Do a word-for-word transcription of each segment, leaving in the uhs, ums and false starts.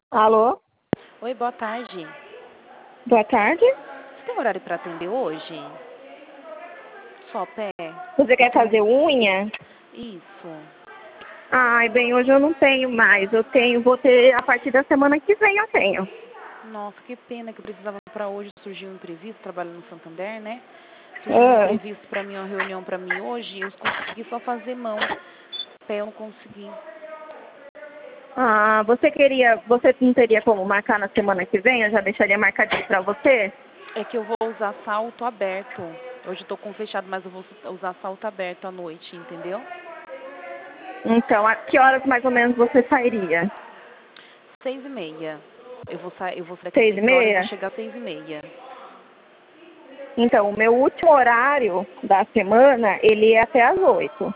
Alô? Oi, boa tarde. Boa tarde. Você tem horário para atender hoje? Só pé? Você quer Tem um- fazer unha? Isso. Ai, bem, hoje eu não tenho mais. Eu tenho, vou ter a partir da semana que vem eu tenho. Nossa, que pena que eu precisava para hoje. Surgiu um imprevisto, trabalho no Santander, né? Surgiu um Ah, imprevisto para mim, uma reunião para mim hoje. E eu consegui só fazer mão. Pé eu não consegui. ah, você queria, você não teria como marcar na semana que vem? Eu já deixaria marcadinho pra você. É que eu vou usar salto aberto. Hoje eu tô com fechado, mas eu vou usar salto aberto à noite, entendeu? Então, a que horas mais ou menos você sairia? Seis e meia. Eu vou sair, eu vou sair daqui Seis e seis horas e vou meia? chegar às seis e meia. Então, o meu último horário da semana, ele é até às oito.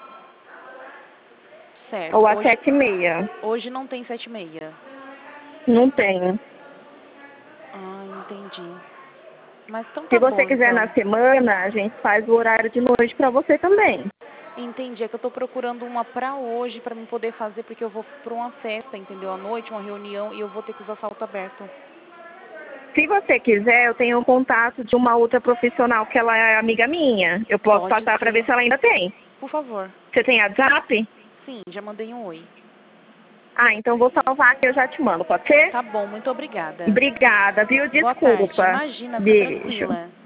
Certo. Ou às Hoje, sete e meia. hoje não tem sete e meia. Não tenho. Ah, entendi. Mas então Se tá você bom, quiser então. na semana, a gente faz o horário de noite pra você também. Entendi. É que eu tô procurando uma pra hoje, pra mim poder fazer, porque eu vou pra uma festa, entendeu? À noite, uma reunião, e eu vou ter que usar salto aberto. Se você quiser, eu tenho um contato de uma outra profissional que ela é amiga minha. Eu posso Pode passar para ver ser. se ela ainda tem. Por favor. Você tem WhatsApp? Sim, já mandei um oi. Ah, então vou salvar que eu já te mando, pode ser? Tá bom, muito obrigada. Obrigada, viu? Boa tarde. Desculpa. Imagina, fica Beijo. tranquila.